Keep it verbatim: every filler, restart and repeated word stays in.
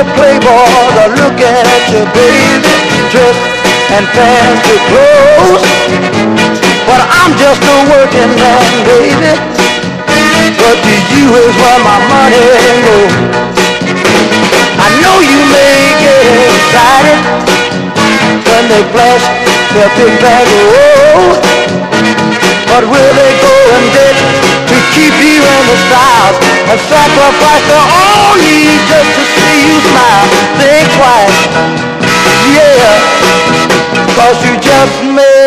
playboys are looking at you, baby, dressed and fancy clothes. But I'm just a working man, baby. But to you is where my money goes. I know you may get excited when they flash their big bag of gold. But will they go and debt to keep you in the style and sacrifice their own needs just to see you smile? Think twice, yeah, 'cause you just made